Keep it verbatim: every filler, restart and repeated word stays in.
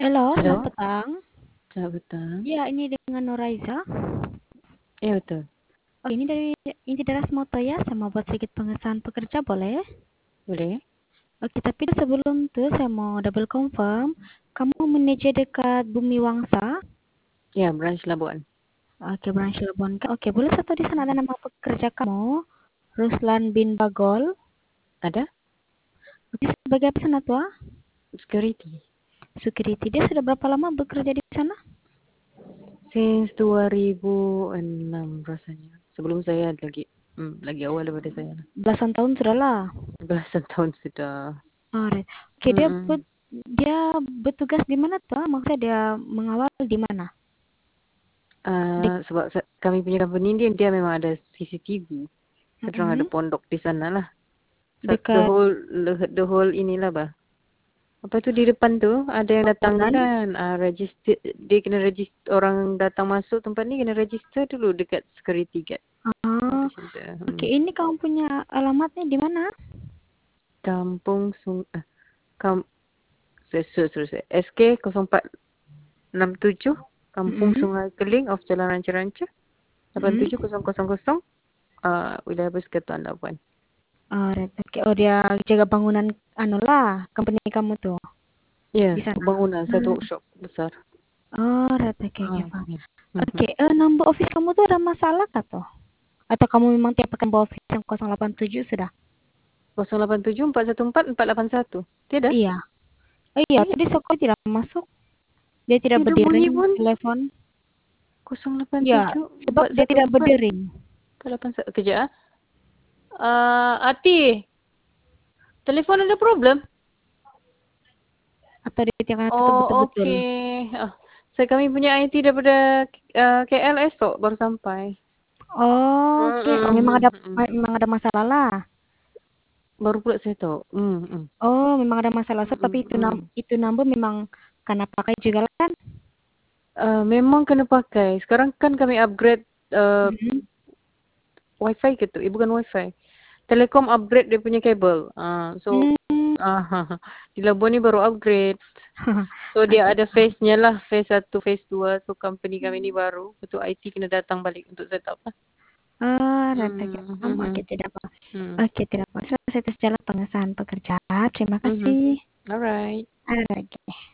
Halo, selamat Halo, petang. selamat petang. Iya, ini dengan Nuraiza. Iya betul, Oh, ini dari Inti Deras Moto ya, sama buat sedikit pengesahan pekerja boleh? boleh? Oke, tapi sebelum itu saya mau double confirm, kamu manajer dekat Bumi Wangsa? Ya, branch Labuan. Oke, Branch Cirebon. Oke, boleh satu di sana ada nama pekerja kamu? Ruslan bin Bagol. Ada? Oke, sebagai apa sana tua? Security. Security. Dia sudah berapa lama bekerja di sana? Since dua ribu enam rasanya. Sebelum saya lagi, hmm, lagi awal daripada saya lah. Belasan tahun sudah lah. Belasan tahun sudah. Alright. Oke, dia Mm-mm. bet- dia bertugas di mana tuh? Maksudnya dia mengawal di mana? Uh, sebab sa- kami punya company dia, dia memang ada C C T V. Kita orang ada Mm-mm. pondok di sana lah. So, the Dekat whole, the whole inilah bah. Apa tu di depan tu ada yang datang ni bangunan. kan, uh, register, dia kena register, orang datang masuk tempat ni kena register dulu dekat security guard. Ah, Macam tu. oke. Hmm. Ini kamu punya alamatnya di mana? Kampung Sung eh, Kam Sesu terus S K kosong empat enam tujuh Kampung Mm-mm. Sungai Keling of Jalan Ranca-Ranca lapan Mm-mm. tujuh kosong kosong kosong uh, wilayah Persekutuan Labuan. Alright. Oke. Oh, dia jaga bangunan anu lah, company kamu tuh Ya, di sana. bangunan satu Hmm. workshop besar. Alright. Oke, oke, Ah, paham. ya. Mhm. Oke, eh, number office kamu tuh ada masalah kah tuh? Atau kamu memang tiap pekan bawa office yang nol delapan tujuh sudah? kosong lapan tujuh empat satu empat empat lapan satu. Tiada? Iya. Oh iya, Eh, tadi Soko tidak masuk. Dia tidak tiada bunyi berdering pun. telepon. kosong lapan Ya, tujuh sebab empat dia satu tidak empat berdering. empat lapan satu. Kejap ah. Uh, Ati, telefon ada problem? Atau dia tidak tutup Oh, betul-betul. okey. Ah, saya kami punya I T daripada uh, K L esok baru sampai. Oh, oke. Okay. Oh, memang Mm-mm, ada mm-mm. memang ada masalah lah. Baru pula saya tahu. Mm, mm, Oh, memang ada masalah. So, mm, tapi itu nam mm. itu number memang karena pakai juga lah kan? Uh, memang kena pakai. Sekarang kan kami upgrade uh, Mm-hmm. wifi gitu. Eh, bukan wifi. Telekom upgrade dia punya kabel. Uh, so, Hmm. uh, di Labuan ni baru upgrade. So, dia Oke. ada phase-nya lah. Phase satu, phase dua. So, company kami ni baru. Betul I T kena datang balik untuk set up lah. Ah, right. Oke. Mm, Um, mm, oke, tidak apa. mm, Oke, tidak apa. So, saya tes jalan pengesahan pekerjaan. Terima mm, mm. kasih. Alright. Ada lagi.